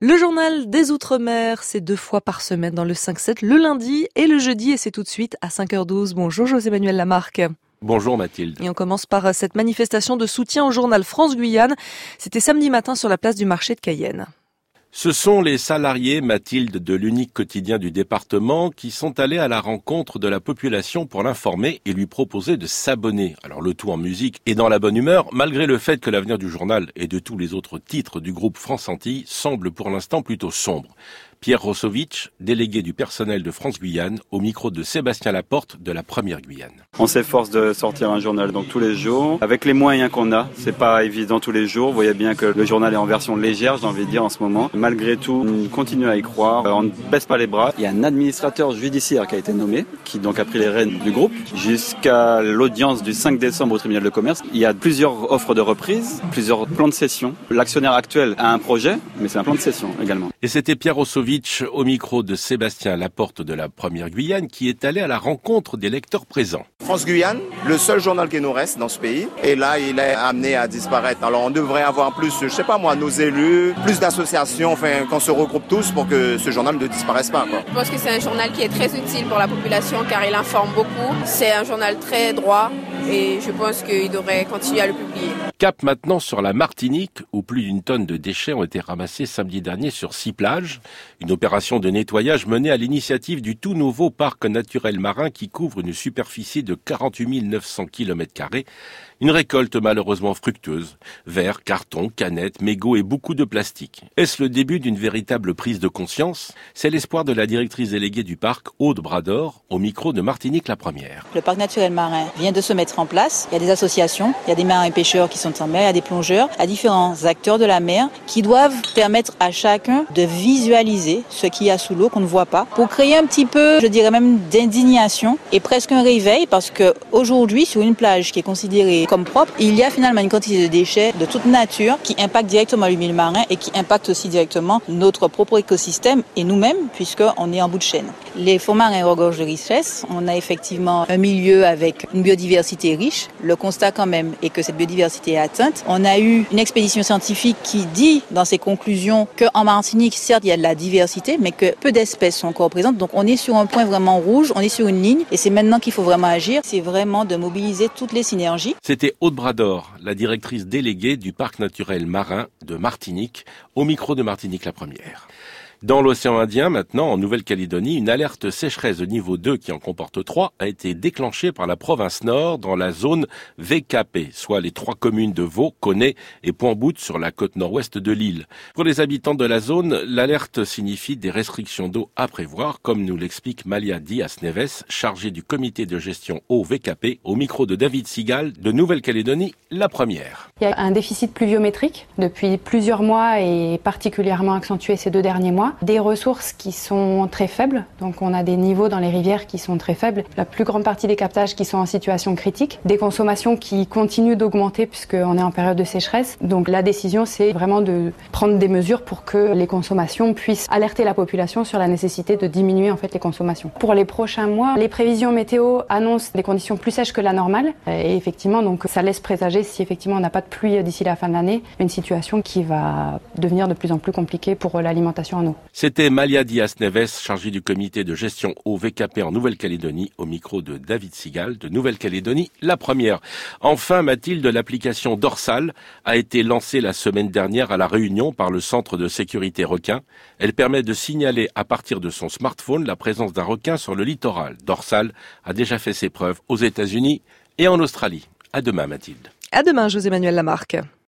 Le journal des Outre-mer, c'est 2 fois par semaine dans le 5-7, le lundi et le jeudi, et c'est tout de suite à 5h12. Bonjour José-Manuel Lamarque. Bonjour Mathilde. Et on commence par cette manifestation de soutien au journal France-Guyane. C'était samedi matin sur la place du marché de Cayenne. Ce sont les salariés, Mathilde, de l'unique quotidien du département qui sont allés à la rencontre de la population pour l'informer et lui proposer de s'abonner. Alors le tout en musique et dans la bonne humeur, malgré le fait que l'avenir du journal et de tous les autres titres du groupe France Antilles semble pour l'instant plutôt sombre. Pierre Rossovitch, délégué du personnel de France-Guyane, au micro de Sébastien Laporte de la Première Guyane. On s'efforce de sortir un journal donc tous les jours, avec les moyens qu'on a. C'est pas évident tous les jours. Vous voyez bien que le journal est en version légère, j'ai envie de dire en ce moment. Malgré tout, on continue à y croire. On ne baisse pas les bras. Il y a un administrateur judiciaire qui a été nommé, qui donc a pris les rênes du groupe. Jusqu'à l'audience du 5 décembre au tribunal de commerce, il y a plusieurs offres de reprise, plusieurs plans de cession. L'actionnaire actuel a un projet, mais c'est un plan de cession également. Et c'était Pierre Rossovitch au micro de Sébastien Laporte de la Première Guyane qui est allé à la rencontre des lecteurs présents. France Guyane, le seul journal qui nous reste dans ce pays, et là il est amené à disparaître. Alors on devrait avoir plus, je sais pas moi, nos élus, plus d'associations, enfin qu'on se regroupe tous pour que ce journal ne disparaisse pas, quoi. Je pense que c'est un journal qui est très utile pour la population car il informe beaucoup. C'est un journal très droit et je pense qu'il devrait continuer à le publier. Cap maintenant sur la Martinique, où plus d'une tonne de déchets ont été ramassés samedi dernier sur 6 plages. Une opération de nettoyage menée à l'initiative du tout nouveau parc naturel marin qui couvre une superficie de 48 900 km². Une récolte malheureusement fructueuse. Verre, carton, canettes, mégots et beaucoup de plastique. Est-ce le début d'une véritable prise de conscience ? C'est l'espoir de la directrice déléguée du parc, Aude Brador, au micro de Martinique la Première. Le parc naturel marin vient de se mettre en place. Il y a des associations, il y a des marins et pêcheurs qui sont en mer, il y a des plongeurs, il y a différents acteurs de la mer qui doivent permettre à chacun de visualiser ce qu'il y a sous l'eau qu'on ne voit pas pour créer un petit peu, je dirais même d'indignation et presque un réveil parce que aujourd'hui sur une plage qui est considérée comme propre, il y a finalement une quantité de déchets de toute nature qui impactent directement le milieu marin et qui impactent aussi directement notre propre écosystème et nous-mêmes puisqu'on est en bout de chaîne. Les fonds marins regorgent de richesses. On a effectivement un milieu avec une biodiversité riche. Le constat quand même est que cette biodiversité est atteinte. On a eu une expédition scientifique qui dit dans ses conclusions qu'en Martinique, certes, il y a de la diversité, mais que peu d'espèces sont encore présentes. Donc on est sur un point vraiment rouge, on est sur une ligne et c'est maintenant qu'il faut vraiment agir. C'est vraiment de mobiliser toutes les synergies. C'était Aude Brador, la directrice déléguée du parc naturel marin de Martinique, au micro de Martinique la Première. Dans l'océan Indien, maintenant, en Nouvelle-Calédonie, une alerte sécheresse de niveau 2 qui en comporte 3 a été déclenchée par la province Nord dans la zone VKP, soit les 3 communes de Vaud, Koné et Point-Bout sur la côte nord-ouest de l'île. Pour les habitants de la zone, l'alerte signifie des restrictions d'eau à prévoir, comme nous l'explique Malia Diaz-Neves, chargée du comité de gestion eau VKP, au micro de David Sigal de Nouvelle-Calédonie, la Première. Il y a un déficit pluviométrique depuis plusieurs mois et particulièrement accentué ces 2 derniers mois. Des ressources qui sont très faibles, donc on a des niveaux dans les rivières qui sont très faibles, la plus grande partie des captages qui sont en situation critique, des consommations qui continuent d'augmenter puisqu'on est en période de sécheresse. Donc la décision c'est vraiment de prendre des mesures pour que les consommations puissent alerter la population sur la nécessité de diminuer en fait les consommations. Pour les prochains mois, les prévisions météo annoncent des conditions plus sèches que la normale et effectivement donc ça laisse présager si effectivement on n'a pas de pluie d'ici la fin de l'année, une situation qui va devenir de plus en plus compliquée pour l'alimentation en eau. C'était Malia Diaz-Neves, chargée du comité de gestion eau VKP en Nouvelle-Calédonie, au micro de David Sigal de Nouvelle-Calédonie, la Première. Enfin, Mathilde, l'application Dorsal a été lancée la semaine dernière à La Réunion par le Centre de sécurité requin. Elle permet de signaler à partir de son smartphone la présence d'un requin sur le littoral. Dorsal a déjà fait ses preuves aux États-Unis et en Australie. À demain, Mathilde. À demain, José-Manuel Lamarque.